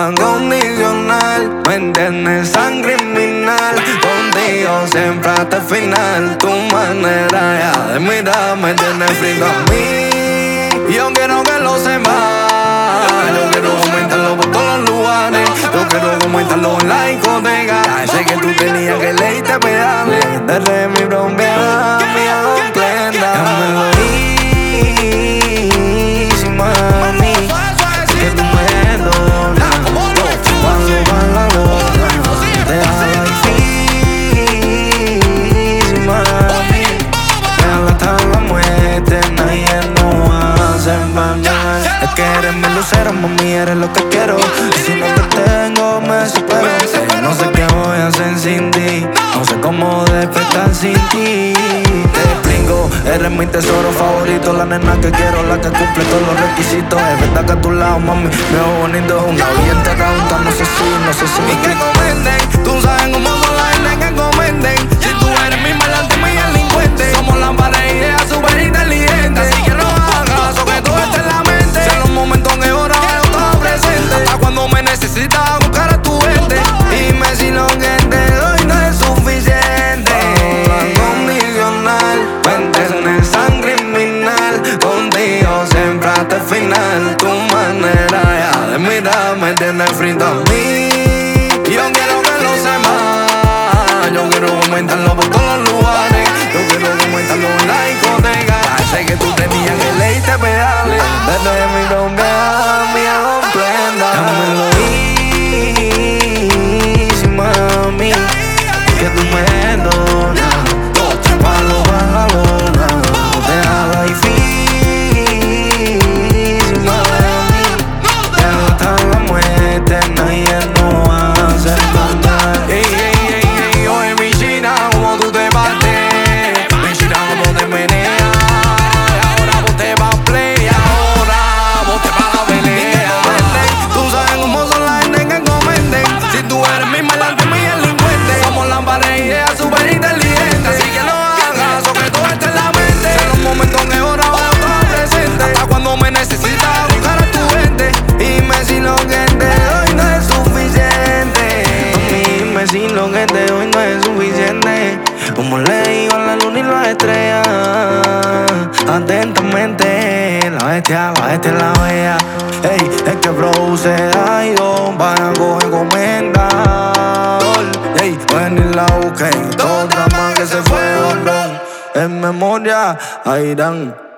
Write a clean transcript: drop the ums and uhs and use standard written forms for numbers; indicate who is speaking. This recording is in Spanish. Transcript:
Speaker 1: condicional. Me entiendes, tan criminal. Contigo siempre hasta el final. Tu manera ya de mirar me tiene frito a mí. Yo quiero que lo sepas. Yo quiero comentarlo por todos los lugares. Yo quiero comentarlo en la discoteca. Sé que tú tenías que leerte pedales. Desde mi bromea, mi completa. Es que eres mi lucero, mami, eres lo que quiero. Y si no te tengo, me supero. No sé qué voy a hacer sin ti. No sé cómo despertar sin ti. Te explico, eres mi tesoro favorito. La nena que quiero, la que cumple todos los requisitos. Es verdad que a tu lado, mami, me veo bonito. Una oyente canta, no sé si me que comenten, tú sabes cómo son las nenas que comenten. Si tú eres mi malante, mi delincuente. Somos la pareja súper inteligente. Así que no hagas caso que tú estés en la mente. Si en los momentos que ahora yo estaba presente. Hasta cuando me necesitas buscar a tu gente. Dime si lo que te doy no es suficiente. Condicional, me entiendes, tan criminal. Contigo siempre hasta el final. Tu manera ya de mirar me tiene frito a mí. Yo quiero que lo sepas. Yo quiero comentarlo por todos los lugares. Yo quiero comentarlo en la discoteca. Sé que tú tenías que leerte pedales. Desde mi bromea, mi completa. Dámelo easy, mami, que tú me donas. Palo para la lona. Déjala difícil, mami. Ya hasta la muerte nadie nos va a hacer falta. Ey, ey, ey, ey, oye mi china, como tú te partes. Mi china, como te meneas. Ahora vos te vas a play, ahora vos te vas a pelea. Tú sabes cómo son las gente que comenten. Si tú eres mi malante, mi delincuente. Somos la pareja súper inteligente. Así que no hagas caso que todo esté en la mente. En los momentos que ahora voy a estar presente. Hasta cuando me necesitas buscar a tu gente. Dime si lo que te doy no es suficiente. Dime si lo que te doy no es suficiente. Como le digo a la luna y las estrellas. Atentamente, la bestia la bella. Ey, es que produce daño para coger comendador. Ey, ven y la busqué. Toda más que se fue, en memoria, Airán.